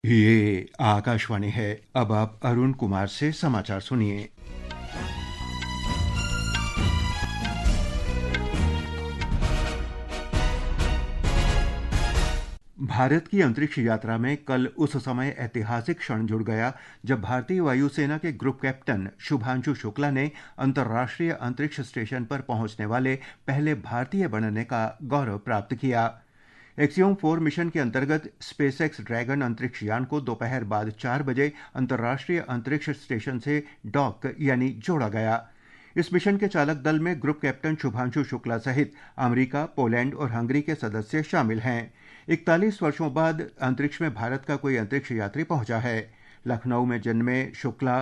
ये आकाशवाणी है। अब आप अरुण कुमार से समाचार सुनिए। भारत की अंतरिक्ष यात्रा में कल उस समय ऐतिहासिक क्षण जुड़ गया जब भारतीय वायुसेना के ग्रुप कैप्टन शुभांशु शुक्ला ने अंतर्राष्ट्रीय अंतरिक्ष स्टेशन पर पहुंचने वाले पहले भारतीय बनने का गौरव प्राप्त किया। एक्सियोम 4 मिशन के अंतर्गत स्पेसएक्स ड्रैगन अंतरिक्ष यान को दोपहर बाद 4 बजे अंतर्राष्ट्रीय अंतरिक्ष स्टेशन से डॉक यानी जोड़ा गया। इस मिशन के चालक दल में ग्रुप कैप्टन शुभांशु शुक्ला सहित अमेरिका, पोलैंड और हंगरी के सदस्य शामिल हैं। 41 वर्षों बाद अंतरिक्ष में भारत का कोई अंतरिक्ष यात्री पहुंचा है। लखनऊ में जन्मे शुक्ला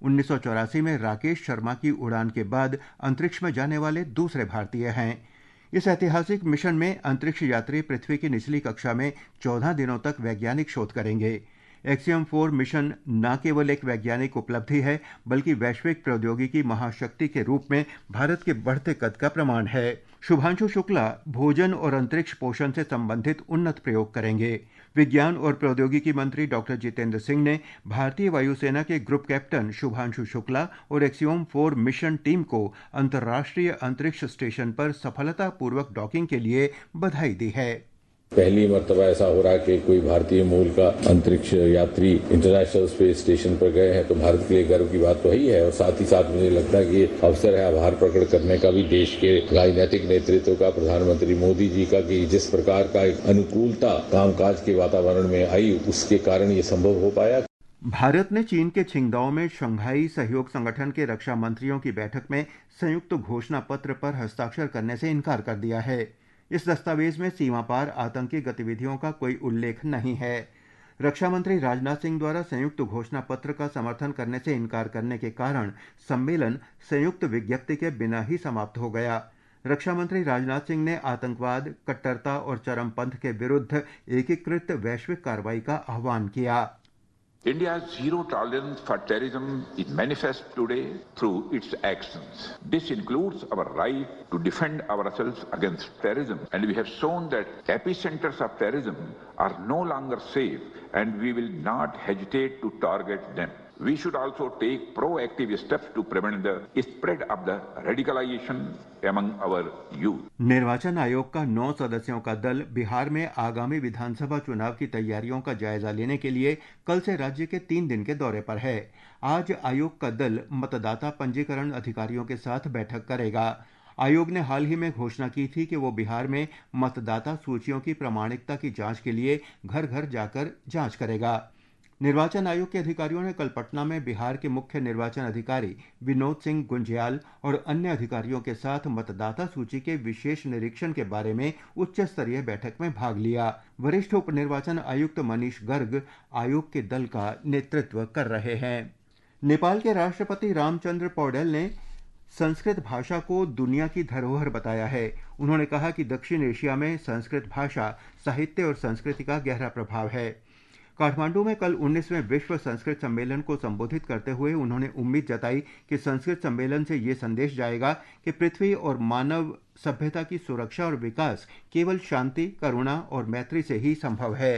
1984 में राकेश शर्मा की उड़ान के बाद अंतरिक्ष में जाने वाले दूसरे भारतीय हैं। इस ऐतिहासिक मिशन में अंतरिक्ष यात्री पृथ्वी की निचली कक्षा में 14 दिनों तक वैज्ञानिक शोध करेंगे। एक्सियम 4 मिशन न केवल एक वैज्ञानिक उपलब्धि है, बल्कि वैश्विक प्रौद्योगिकी महाशक्ति के रूप में भारत के बढ़ते कद का प्रमाण है। शुभांशु शुक्ला भोजन और अंतरिक्ष पोषण से संबंधित उन्नत प्रयोग करेंगे। विज्ञान और प्रौद्योगिकी मंत्री डॉक्टर जितेंद्र सिंह ने भारतीय वायुसेना के ग्रुप कैप्टन शुभांशु शुक्ला और एक्सियोम 4 मिशन टीम को अंतर्राष्ट्रीय अंतरिक्ष स्टेशन पर सफलतापूर्वक डॉकिंग के लिए बधाई दी है। पहली मर्तबा ऐसा हो रहा है कि कोई भारतीय मूल का अंतरिक्ष यात्री इंटरनेशनल स्पेस स्टेशन पर गए हैं, तो भारत के लिए गर्व की बात तो है ही है। और साथ ही साथ मुझे लगता है कि ये अवसर है आभार प्रकट करने का भी देश के राजनीतिक नेतृत्व का, प्रधानमंत्री मोदी जी का, कि जिस प्रकार का एक अनुकूलता कामकाज के वातावरण में आई, उसके कारण ये संभव हो पाया। भारत ने चीन के छिंगदाओ में शंघाई सहयोग संगठन के रक्षा मंत्रियों की बैठक में संयुक्त घोषणा पत्र पर हस्ताक्षर करने से इनकार कर दिया है। इस दस्तावेज में सीमा पार आतंकी गतिविधियों का कोई उल्लेख नहीं है। रक्षा मंत्री राजनाथ सिंह द्वारा संयुक्त घोषणा पत्र का समर्थन करने से इनकार करने के कारण सम्मेलन संयुक्त विज्ञप्ति के बिना ही समाप्त हो गया। रक्षा मंत्री राजनाथ सिंह ने आतंकवाद, कट्टरता और चरमपंथ के विरुद्ध एकीकृत वैश्विक कार्रवाई का आह्वान किया। India's zero tolerance for terrorism is manifest today through its actions. This includes our right to defend ourselves against terrorism, and we have shown that epicenters of terrorism are no longer safe, and we will not hesitate to target them. We should also take proactive steps to prevent the spread of the radicalization among our youth. निर्वाचन आयोग का 9 सदस्यों का दल बिहार में आगामी विधानसभा चुनाव की तैयारियों का जायजा लेने के लिए कल से राज्य के 3 दिन के दौरे पर है। आज आयोग का दल मतदाता पंजीकरण अधिकारियों के साथ बैठक करेगा। आयोग ने हाल ही में घोषणा की थी कि वो बिहार में मतदाता सूचियों की प्रामाणिकता की जांच के लिए घर घर जाकर जांच करेगा। निर्वाचन आयोग के अधिकारियों ने कल पटना में बिहार के मुख्य निर्वाचन अधिकारी विनोद सिंह गुंजियाल और अन्य अधिकारियों के साथ मतदाता सूची के विशेष निरीक्षण के बारे में उच्च स्तरीय बैठक में भाग लिया। वरिष्ठ उप निर्वाचन आयुक्त मनीष गर्ग आयोग के दल का नेतृत्व कर रहे हैं। नेपाल के राष्ट्रपति रामचंद्र पौडेल ने संस्कृत भाषा को दुनिया की धरोहर बताया है। उन्होंने कहा कि दक्षिण एशिया में संस्कृत भाषा, साहित्य और संस्कृति का गहरा प्रभाव है। काठमांडू में कल 19वें विश्व संस्कृत सम्मेलन को संबोधित करते हुए उन्होंने उम्मीद जताई कि संस्कृत सम्मेलन से ये संदेश जाएगा कि पृथ्वी और मानव सभ्यता की सुरक्षा और विकास केवल शांति, करुणा और मैत्री से ही संभव है।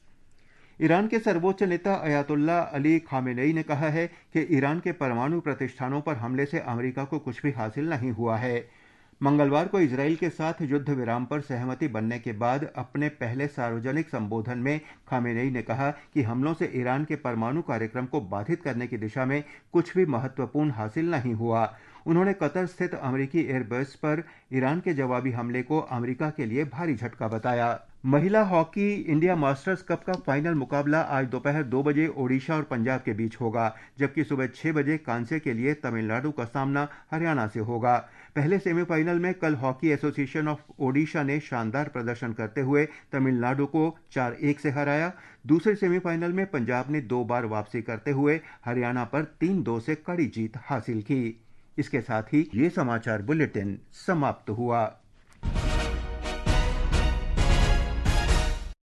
ईरान के सर्वोच्च नेता अयातुल्ला अली खामेनेई ने कहा है कि ईरान के परमाणु प्रतिष्ठानों पर हमले से अमेरिका को कुछ भी हासिल नहीं हुआ है। मंगलवार को इजराइल के साथ युद्ध विराम पर सहमति बनने के बाद अपने पहले सार्वजनिक संबोधन में खामेनेई ने कहा कि हमलों से ईरान के परमाणु कार्यक्रम को बाधित करने की दिशा में कुछ भी महत्वपूर्ण हासिल नहीं हुआ। उन्होंने कतर स्थित अमेरिकी एयरबेस पर ईरान के जवाबी हमले को अमेरिका के लिए भारी झटका बताया। महिला हॉकी इंडिया मास्टर्स कप का फाइनल मुकाबला आज दोपहर 2 बजे ओडिशा और पंजाब के बीच होगा, जबकि सुबह 6 बजे कांसे के लिए तमिलनाडु का सामना हरियाणा से होगा। पहले सेमीफाइनल में कल हॉकी एसोसिएशन ऑफ ओडिशा ने शानदार प्रदर्शन करते हुए तमिलनाडु को 4-1 से हराया। दूसरे सेमीफाइनल में पंजाब ने 2 बार वापसी करते हुए हरियाणा पर 3-2 से कड़ी जीत हासिल की। इसके साथ ही ये समाचार बुलेटिन समाप्त हुआ।